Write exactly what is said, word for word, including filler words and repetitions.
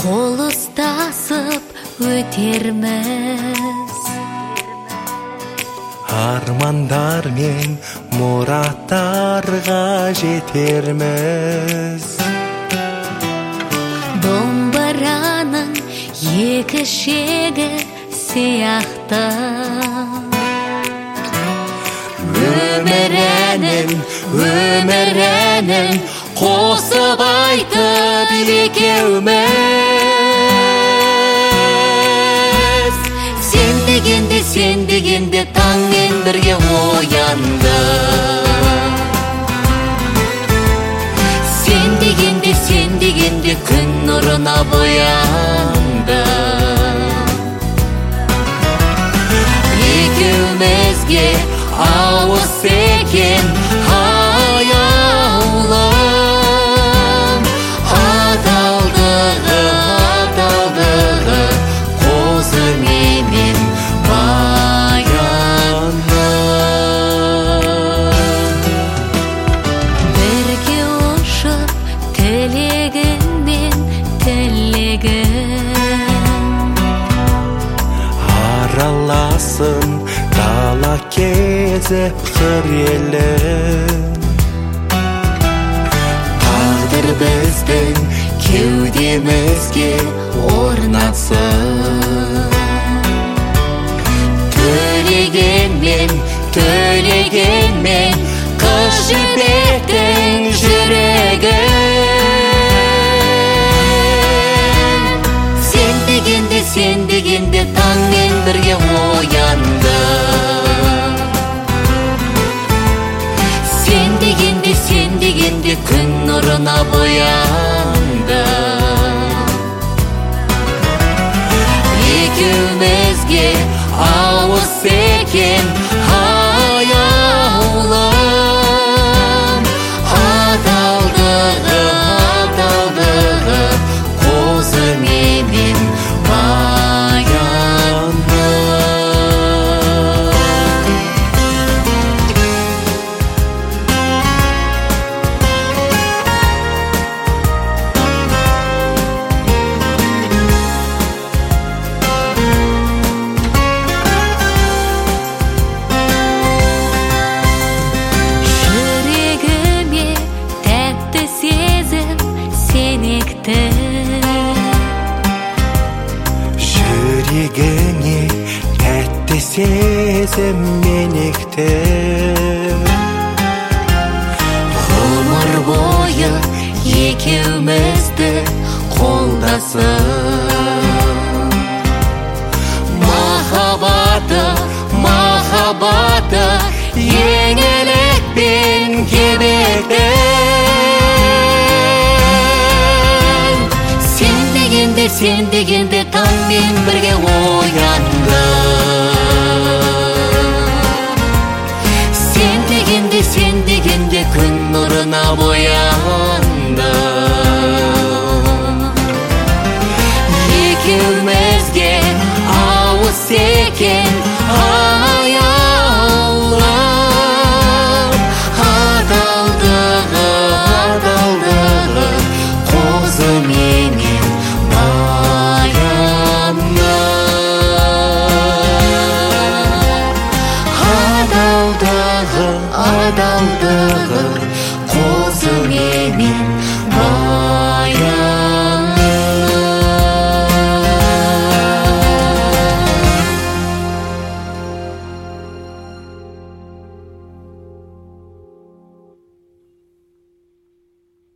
Қол ұстасып өтерміз, армандар мен мұраттарға жетерміз. Домбыраның екі шегі сияқты, Өмір әнін, өмір әнін қосып айтып екеуміз. Сен дегенде, сен дегенде таңмен бірге оянды. Сен дегенде, сен дегенде күн нұрына боянды. Екеумізге ауыз екен аяулым, адалдығы, адалдығы қозы менен баяны. Бірге ұшып тілегің мен тілегім, араласын дала кезіп қыр елін. Тағдыр біздің кеудемізге орнатсын. Төлегенмен, төлегенмен қыз жібектің жүрегін. Сен дегенде, сен дегенде таңмен бірге оянды. Сен дегенде, сен дегенде күн нұрына боянды. Екеумізге ауыз екен аяулым, адалдығы, адалдығы қозы менен баяны. Жүрегіме тәтті сезім сенекті, Жүрегіңе тәтті сезім менекті. ғұмыр бойы екеумізді қолдасын. Махаббаты, махаббаты еңелік пен кебектің. Сен дегенде, сен дегенде таңмен бірге оянды. Сен дегенде, сен дегенде күн нұрына боянды. Екеумізге ауыз екен аяулым, адалдығы, адалдығы қозы менен баяны. Адалдығы, адалдығы қозы менен